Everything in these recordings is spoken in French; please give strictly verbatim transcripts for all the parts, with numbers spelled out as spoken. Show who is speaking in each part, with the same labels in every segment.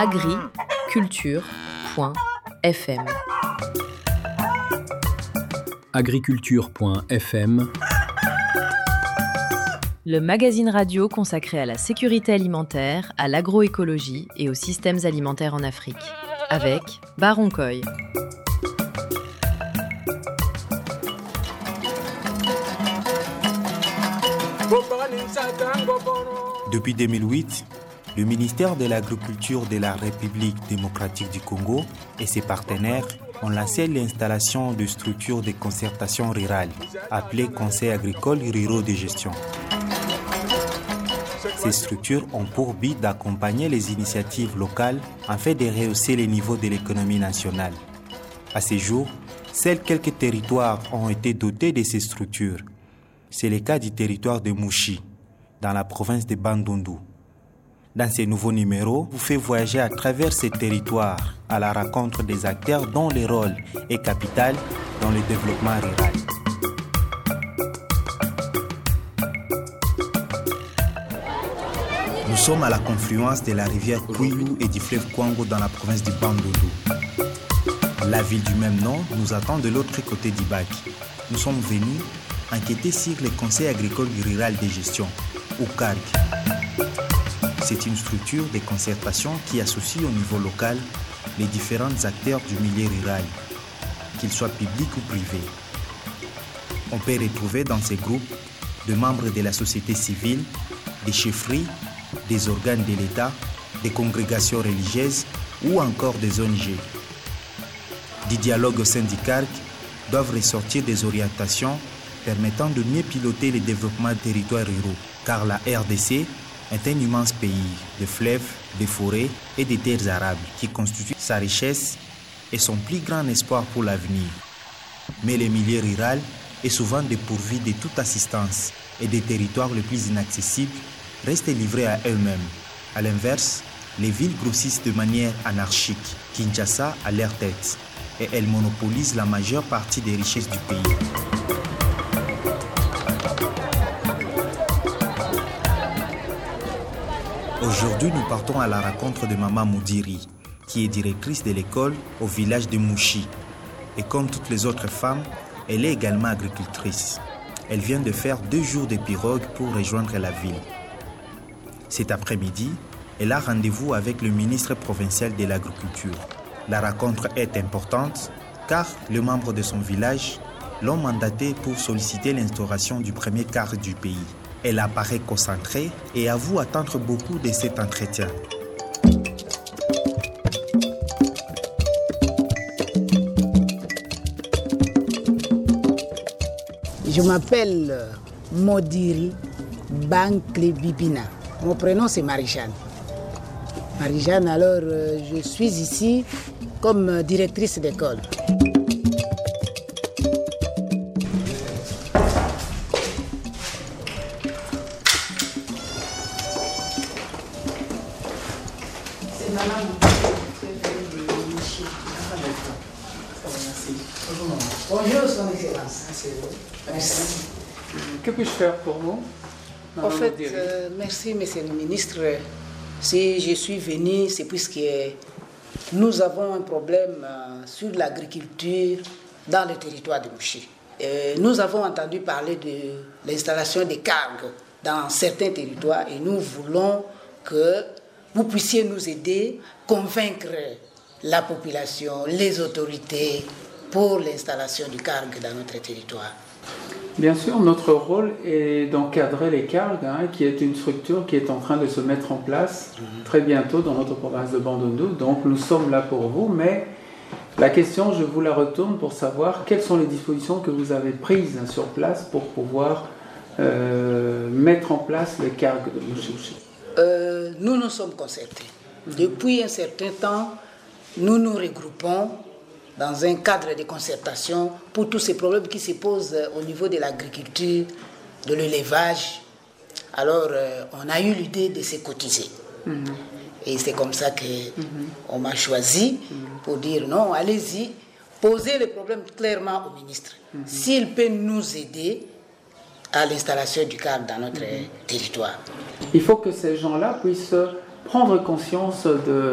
Speaker 1: agriculture point f m.
Speaker 2: agriculture point f m,
Speaker 1: le magazine radio consacré à la sécurité alimentaire, à l'agroécologie et aux systèmes alimentaires en Afrique, avec Baron Koy.
Speaker 3: Depuis deux mille huit, le ministère de l'Agriculture de la République démocratique du Congo et ses partenaires ont lancé l'installation de structures de concertation rurale, appelées conseils agricoles ruraux de gestion. Ces structures ont pour but d'accompagner les initiatives locales afin de rehausser les niveaux de l'économie nationale. À ce jour, seuls quelques territoires ont été dotés de ces structures. C'est le cas du territoire de Mouchi, dans la province de Bandundu. Dans ces nouveaux numéros, vous fait voyager à travers ces territoires à la rencontre des acteurs dont le rôle est capital dans le développement rural. Nous sommes à la confluence de la rivière Kwilu et du fleuve Kwango dans la province du Bandundu. La ville du même nom nous attend de l'autre côté du bac. Nous sommes venus enquêter sur le Conseil agricole rural de gestion, ou C A R G. C'est une structure de concertation qui associe au niveau local les différents acteurs du milieu rural, qu'ils soient publics ou privés. On peut retrouver dans ces groupes des membres de la société civile, des chefferies, des organes de l'État, des congrégations religieuses ou encore des O N G. Du dialogue au sein du C A R G doivent ressortir des orientations permettant de mieux piloter le développement des territoires ruraux, car la R D C est un immense pays de fleuves, de forêts et de terres arables qui constituent sa richesse et son plus grand espoir pour l'avenir. Mais le milieu rural est souvent dépourvu de toute assistance et des territoires les plus inaccessibles restent livrés à eux-mêmes. A l'inverse, les villes grossissent de manière anarchique, Kinshasa à leur tête, et elles monopolisent la majeure partie des richesses du pays. Aujourd'hui, nous partons à la rencontre de Maman Moudiri, qui est directrice de l'école au village de Mouchi. Et comme toutes les autres femmes, elle est également agricultrice. Elle vient de faire deux jours de pirogue pour rejoindre la ville. Cet après-midi, elle a rendez-vous avec le ministre provincial de l'Agriculture. La rencontre est importante car les membres de son village l'ont mandaté pour solliciter l'instauration du premier C A R G du pays. Elle apparaît concentrée et avoue attendre beaucoup de cet entretien.
Speaker 4: Je m'appelle Modiri Bankle Bibina. Mon prénom c'est Marie-Jeanne. Marie-Jeanne, alors euh, je suis ici comme directrice d'école. Bonjour, son excellence. Merci.
Speaker 5: Que puis-je faire pour vous?
Speaker 4: En fait, euh, merci, monsieur le ministre. Si je suis venu, c'est puisque nous avons un problème euh, sur l'agriculture dans le territoire de Mouchi. Euh, nous avons entendu parler de l'installation des C A R G dans certains territoires et nous voulons que vous puissiez nous aider, convaincre la population, les autorités pour l'installation du C A R G dans notre territoire.
Speaker 5: Bien sûr, notre rôle est d'encadrer les C A R G, hein, qui est une structure qui est en train de se mettre en place mmh. très bientôt dans notre province de Bandundu. Donc nous sommes là pour vous, mais la question, je vous la retourne pour savoir quelles sont les dispositions que vous avez prises sur place pour pouvoir euh, mettre en place les C A R G de Mouchi.
Speaker 4: Euh, nous nous sommes concertés. Depuis un certain temps, nous nous regroupons dans un cadre de concertation pour tous ces problèmes qui se posent au niveau de l'agriculture, de l'élevage. Alors, euh, on a eu l'idée de se cotiser. Mm-hmm. Et c'est comme ça qu'on mm-hmm. m'a choisi mm-hmm. pour dire non, allez-y, posez les problèmes clairement au ministre. Mm-hmm. S'il peut nous aider à l'installation du C A R G dans notre mm-hmm. territoire.
Speaker 5: Il faut que ces gens-là puissent prendre conscience de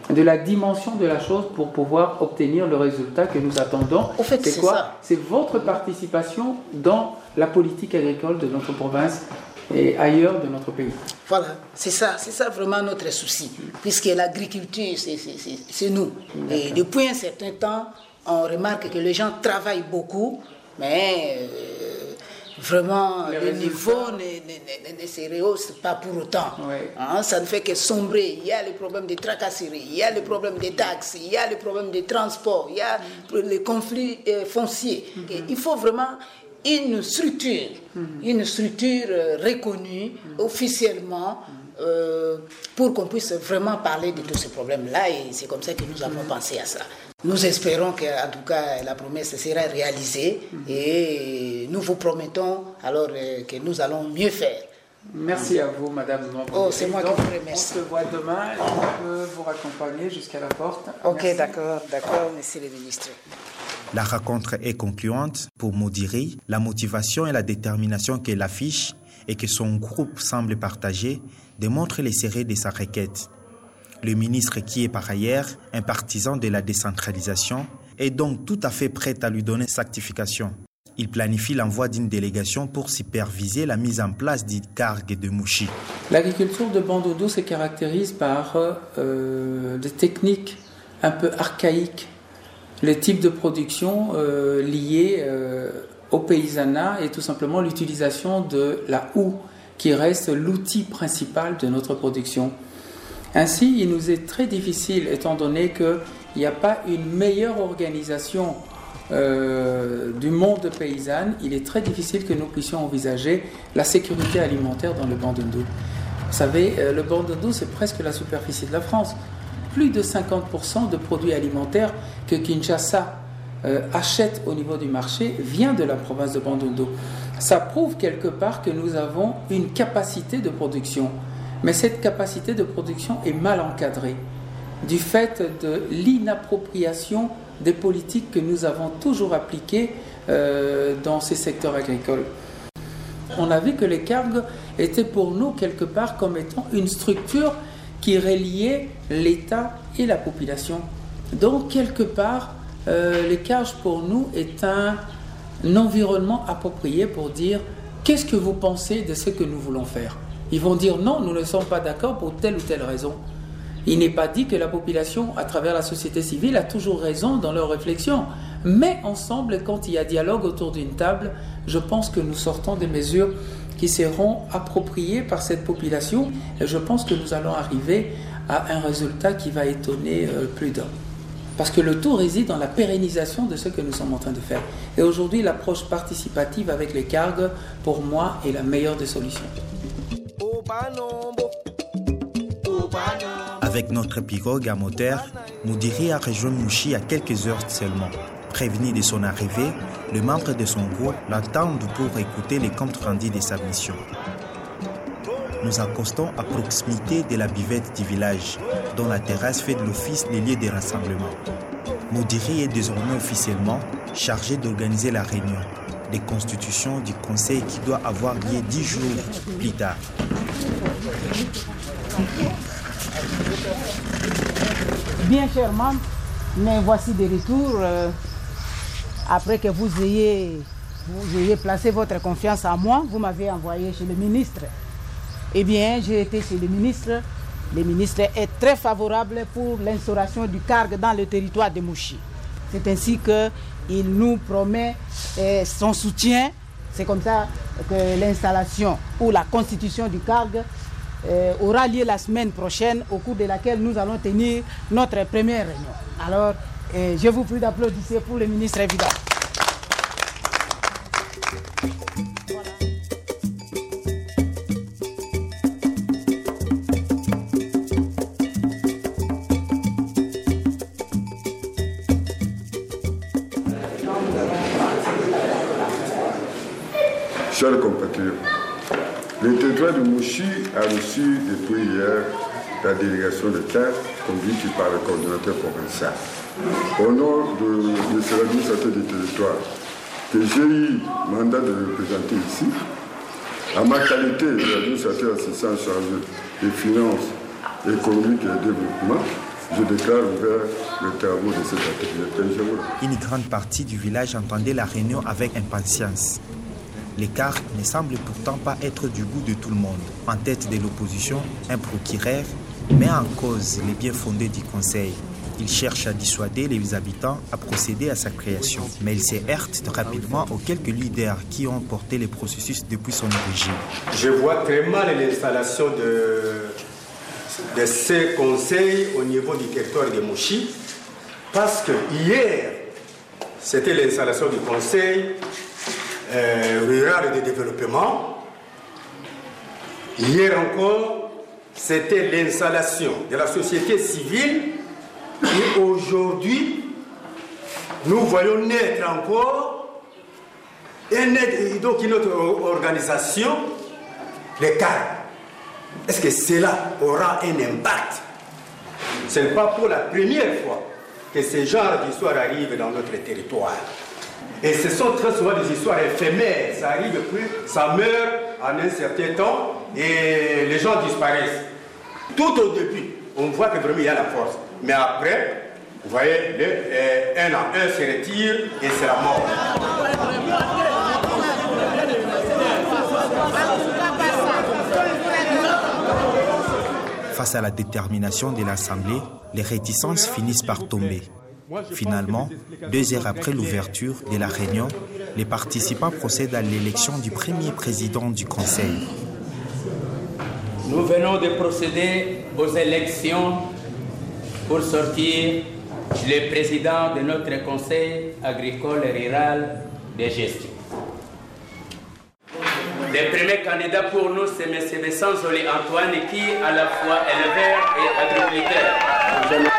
Speaker 5: de la dimension de la chose pour pouvoir obtenir le résultat que nous attendons.
Speaker 4: Au fait, c'est quoi?
Speaker 5: C'est votre participation dans la politique agricole de notre province et ailleurs de notre pays.
Speaker 4: Voilà, c'est ça, c'est ça vraiment notre souci, puisque l'agriculture, c'est nous. Et depuis un certain temps, on remarque que les gens travaillent beaucoup, mais euh, vraiment les le niveau ne, ne, ne se rehausse pas pour autant.
Speaker 5: Oui.
Speaker 4: Hein, ça ne fait que sombrer. Il y a le problème des tracasseries, il y a le problème des taxes, il y a le problème des transports, il y a les conflits euh, fonciers. Mm-hmm. Et il faut vraiment une structure, mmh. une structure reconnue mmh. officiellement euh, pour qu'on puisse vraiment parler de tous ces problèmes-là, et c'est comme ça que nous avons mmh. pensé à ça. Nous espérons qu'en tout cas la promesse sera réalisée mmh. et nous vous promettons alors euh, que nous allons mieux faire.
Speaker 5: Merci à vous, Madame.
Speaker 4: Oh, c'est moi qui vous remercie.
Speaker 5: On se voit demain et on peut vous raccompagner jusqu'à la porte.
Speaker 4: Ok, d'accord, d'accord, monsieur le ministre.
Speaker 3: La rencontre est concluante pour Modiri. La motivation et la détermination qu'elle affiche et que son groupe semble partager démontrent les sérieux de sa requête. Le ministre, qui est par ailleurs un partisan de la décentralisation, est donc tout à fait prêt à lui donner certification. Il planifie l'envoi d'une délégation pour superviser la mise en place du cargue de Mouchi.
Speaker 5: L'agriculture de Bandundu se caractérise par euh, des techniques un peu archaïques. Le type de production euh, lié euh, au paysanat et tout simplement l'utilisation de la houe qui reste l'outil principal de notre production. Ainsi, il nous est très difficile, étant donné qu'il n'y a pas une meilleure organisation euh, du monde paysan, il est très difficile que nous puissions envisager la sécurité alimentaire dans le Bandundu. Vous savez, euh, le Bandundu, c'est presque la superficie de la France. Plus de cinquante pour cent de produits alimentaires que Kinshasa euh, achète au niveau du marché vient de la province de Bandundu. Ça prouve quelque part que nous avons une capacité de production. Mais cette capacité de production est mal encadrée du fait de l'inappropriation des politiques que nous avons toujours appliquées euh, dans ces secteurs agricoles. On a vu que les cargues étaient pour nous quelque part comme étant une structure qui reliait l'État et la population. Donc, quelque part, euh, les carges pour nous est un, un environnement approprié pour dire qu'est-ce que vous pensez de ce que nous voulons faire. Ils vont dire non, nous ne sommes pas d'accord pour telle ou telle raison. Il n'est pas dit que la population, à travers la société civile, a toujours raison dans leurs réflexions. Mais ensemble, quand il y a dialogue autour d'une table, je pense que nous sortons des mesures qui seront appropriées par cette population. Et je pense que nous allons arriver à un résultat qui va étonner euh, plus d'un. Parce que le tout réside dans la pérennisation de ce que nous sommes en train de faire. Et aujourd'hui, l'approche participative avec les cargues, pour moi, est la meilleure des solutions.
Speaker 3: Avec notre pirogue à moteur, Modiri a rejoint Mouchi à quelques heures seulement. Prévenu de son arrivée, les membres de son groupe l'attendent pour écouter les comptes rendus de sa mission. Nous accostons à proximité de la buvette du village, dont la terrasse fait de l'office les lieux de rassemblement. Modiri est désormais officiellement chargé d'organiser la réunion de constitution du conseil qui doit avoir lieu dix jours plus tard.
Speaker 6: Bien chers membres, mais voici de retour euh, après que vous ayez, vous ayez placé votre confiance en moi. Vous m'avez envoyé chez le ministre. Eh bien, j'ai été chez le ministre. Le ministre est très favorable pour l'instauration du cargue dans le territoire de Mouchi. C'est ainsi qu'il nous promet eh, son soutien. C'est comme ça que l'installation ou la constitution du cargue Euh, aura lieu la semaine prochaine, au cours de laquelle nous allons tenir notre première réunion. Alors, euh, je vous prie d'applaudir pour le ministre évident.
Speaker 7: Chers compatriotes, le territoire de Mouchi a reçu depuis hier la délégation de terre conduite par le coordonnateur provincial. Au nom de, de ce administrateur du territoire que j'ai eu mandat de représenter ici, à ma qualité d'administrateur assistant chargé des finances économiques et du développement, je déclare ouvert le travaux de cette activité.
Speaker 3: Une grande partie du village entendait la réunion avec impatience. L'écart ne semble pourtant pas être du goût de tout le monde. En tête de l'opposition, un procureur met en cause les biens fondés du conseil. Il cherche à dissuader les habitants à procéder à sa création. Mais il se heurte rapidement aux quelques leaders qui ont porté le processus depuis son origine.
Speaker 8: Je vois très mal l'installation de, de ces conseils au niveau du territoire de Mouchi, parce que hier, c'était l'installation du conseil euh, rural de développement. Hier encore, c'était l'installation de la société civile. Et aujourd'hui, nous voyons naître encore une, donc une autre organisation, les C A R. Est-ce que cela aura un impact? Ce n'est pas pour la première fois que ce genre d'histoire arrive dans notre territoire. Et ce sont très souvent des histoires éphémères. Ça arrive plus, ça meurt en un certain temps et les gens disparaissent. Tout au début, on voit que vraiment il y a la force. Mais après, vous voyez, le, euh, un en un se retire et c'est la mort.
Speaker 3: Face à la détermination de l'Assemblée, les réticences finissent par tomber. Finalement, deux heures après l'ouverture de la réunion, les participants procèdent à l'élection du premier président du Conseil.
Speaker 9: Nous venons de procéder aux élections pour sortir le président de notre conseil agricole et rural de gestion. Le premier candidat pour nous, c'est M. Bessanzoli Antoine, qui est à la fois éleveur et agriculteur.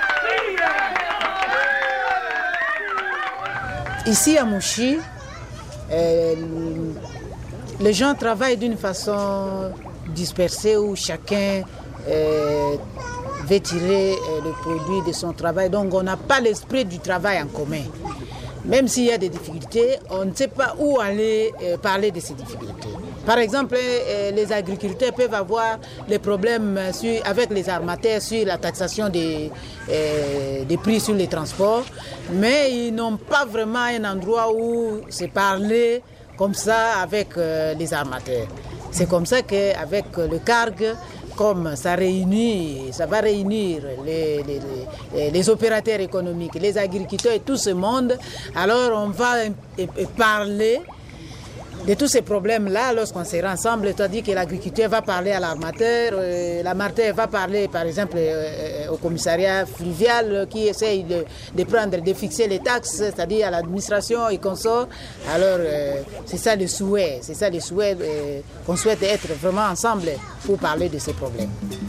Speaker 6: Ici à Mouchi, euh, les gens travaillent d'une façon dispersée où chacun euh, veut tirer euh, le produit de son travail. Donc on n'a pas l'esprit du travail en commun. Même s'il y a des difficultés, on ne sait pas où aller euh, parler de ces difficultés. Par exemple, euh, les agriculteurs peuvent avoir des problèmes sur, avec les armateurs sur la taxation des, euh, des prix sur les transports, mais ils n'ont pas vraiment un endroit où se parler comme ça avec euh, les armateurs. C'est comme ça qu'avec le C A R G, comme ça réunit, ça va réunir les, les, les, les opérateurs économiques, les agriculteurs et tout ce monde, alors on va parler de tous ces problèmes-là lorsqu'on sera ensemble, c'est-à-dire que l'agriculteur va parler à l'armateur, euh, l'armateur va parler par exemple euh, au commissariat fluvial qui essaye de, de prendre, de fixer les taxes, c'est-à-dire à l'administration et consorts. Alors euh, c'est ça le souhait, c'est ça le souhait euh, qu'on souhaite être vraiment ensemble pour parler de ces problèmes.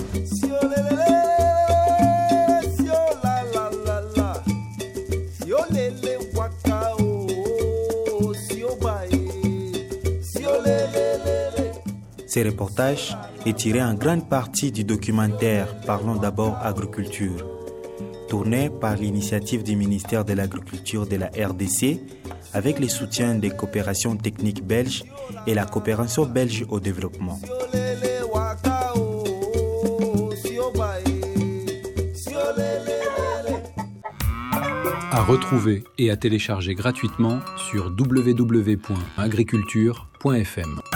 Speaker 3: Ce reportage est tiré en grande partie du documentaire Parlons d'abord agriculture, tourné par l'initiative du ministère de l'Agriculture de la R D C avec le soutien des coopérations techniques belges et la coopération belge au développement.
Speaker 2: À retrouver et à télécharger gratuitement sur w w w point agriculture point f m.